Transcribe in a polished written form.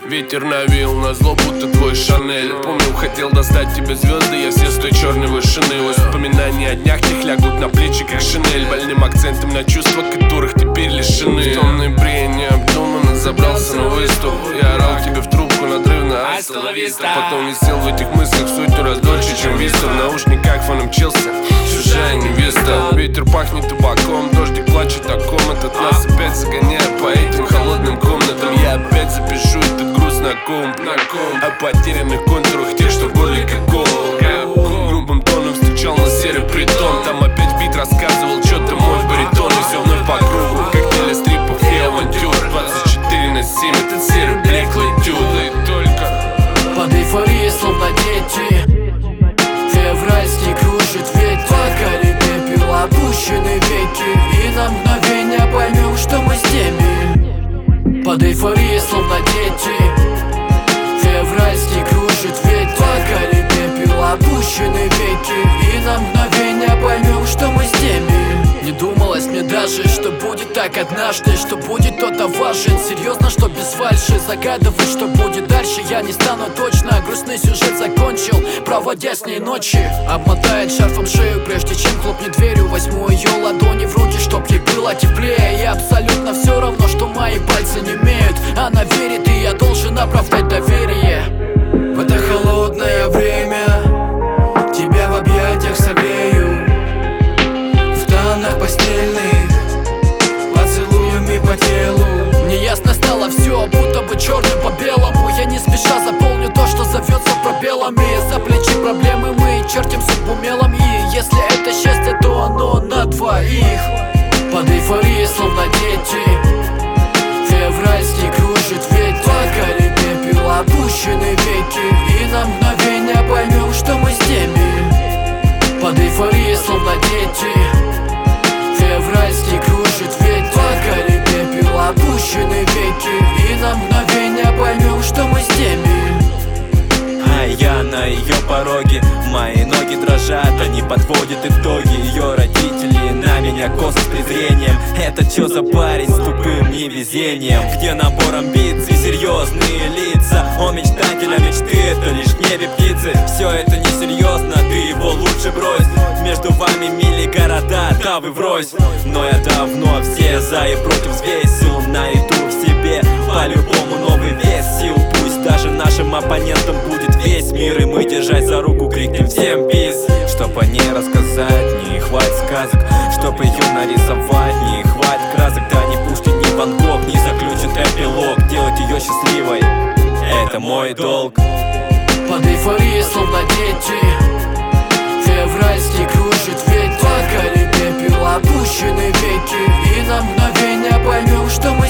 Ветер навеял на зло, будто твой Шанель. Помню, хотел достать тебе звезды, я съел с той черной вышины. Воспоминания о днях тех лягут на плечи, как шинель. Больным акцентом на чувства, которых теперь лишены. В темной бре необдуманно забрался на выступ. Я орал тебе в трубку надрывно, потом висел в этих мыслях сотню раз дольше, чем виста. В наушниках фоном мчался чужая невеста. Ветер пахнет табаком, дождик плачет о ком. Этот нас опять загоняет по этим холодным комнатам. Я опять запишу этот груз на комп. О потерянных контурах тех, что в горле как кол. Грубым тоном встречал на серый притон. Там опять бит рассказывал что-то мой баритон. И все вновь по кругу, как телестрипов и авантюр. 24/7 этот серый блеклый тюд. И только под эйфорией, словно дети, февральский кружит ветер. Покали пепел, опущены веки, и на мгновение поймем, что мы с теми. Под эйфорией, словно дети, февральский кружит ветер. Покали пепел, опущены веки, и на мгновение поймем, что мы с теми. Не думалось мне даже, что будет так однажды, что будет кто-то важен. Серьезно, что без фальши, загадывать, что будет дальше я не стану точно. Грустный сюжет закончил, проводя с ней ночи. Обмотает шарфом шею, прежде чем хлопнет дверью. Возьму ее ладони в руки, чтоб ей было теплее. И абсолютно все равно, что мои пальцы не имеют. Она верит, и я должен оправдать доверие. В это холодное время тебя в объятиях согрею, в тонах постельных, поцелуями по телу. Мне ясно стало все, будто бы черным по белому. Я не спеша заполню то, что зовется пробелами. За плечи проблемы мы чертим судьбу мелом. И если это счастье, то оно на двоих. Под эйфорией, словно дети, февральский кружит ветер. Покали пепел, опущены веки, и на мгновение поймем, что мы с теми. Под эйфорией, словно дети, февральский кружит ветер. Покали пепел, опущены веки, и на мгновение поймем, что мы с теми. А я на ее пороге, мои ноги дрожат, они подводят итоги. Ее родители на меня косо с презрением. Это чё за парень с тупым невезением? Где набор амбиций, серьезные лица? Он мечтатель, а мечты это лишь в небе птицы. Все это несерьезно, ты его лучше брось. Между вами мили города, да вы врозь. Но я давно все за и против взвесил. Найду в себе по-любому новый вес сил. Пусть даже нашим оппонентам будет весь мир, и мы, держась за руку, крикнем всем пиз. Чтоб о ней рассказать, не хватит сказок. Чтоб ее нарисовать, не хватит красок. Да ни Пушкин, ни Ван Гог не заключит эпилог. Делать ее счастливой — это мой долг. Под эйфорией, словно дети, февральский кружит ветер. Покали пепел, опущены веки, и на мгновение поймем, что мы